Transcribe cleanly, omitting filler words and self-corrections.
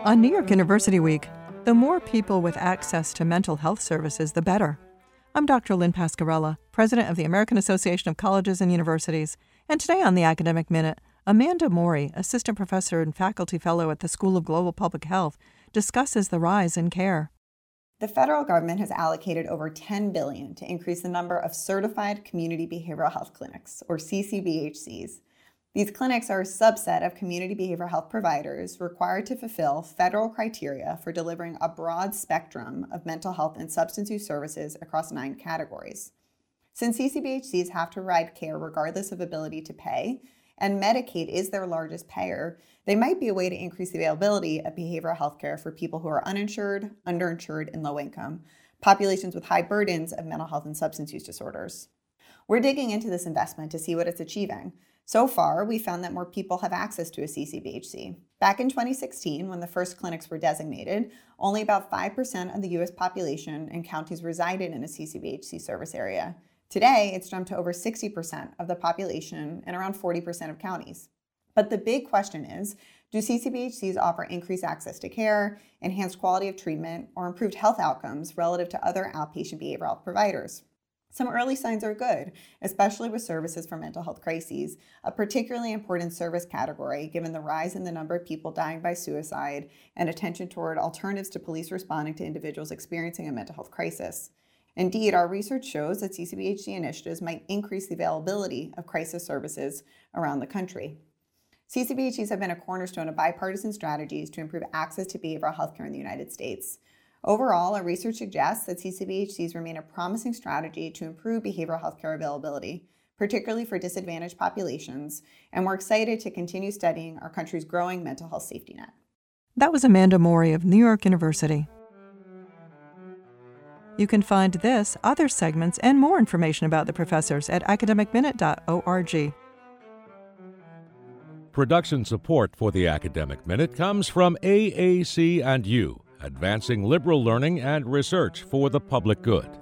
On New York University Week, the more people with access to mental health services, the better. I'm Dr. Lynn Pasquarella, president of the American Association of Colleges and Universities, and today on the Academic Minute, Amanda Mori, assistant professor and faculty fellow at the School of Global Public Health, discusses the rise in care. The federal government has allocated over $10 billion to increase the number of certified community behavioral health clinics, or CCBHCs. These clinics are a subset of community behavioral health providers required to fulfill federal criteria for delivering a broad spectrum of mental health and substance use services across 9 categories. Since CCBHCs have to provide care regardless of ability to pay, and Medicaid is their largest payer, they might be a way to increase the availability of behavioral health care for people who are uninsured, underinsured, and low income, populations with high burdens of mental health and substance use disorders. We're digging into this investment to see what it's achieving. So far, we found that more people have access to a CCBHC. Back in 2016, when the first clinics were designated, only about 5% of the U.S. population and counties resided in a CCBHC service area. Today, it's jumped to over 60% of the population and around 40% of counties. But the big question is, do CCBHCs offer increased access to care, enhanced quality of treatment, or improved health outcomes relative to other outpatient behavioral health providers? Some early signs are good, especially with services for mental health crises, a particularly important service category given the rise in the number of people dying by suicide and attention toward alternatives to police responding to individuals experiencing a mental health crisis. Indeed, our research shows that CCBHC initiatives might increase the availability of crisis services around the country. CCBHCs have been a cornerstone of bipartisan strategies to improve access to behavioral health care in the United States. Overall, our research suggests that CCBHCs remain a promising strategy to improve behavioral health care availability, particularly for disadvantaged populations, and we're excited to continue studying our country's growing mental health safety net. That was Amanda Mori of New York University. You can find this, other segments, and more information about the professors at academicminute.org. Production support for the Academic Minute comes from AAC&U, advancing liberal learning and research for the public good.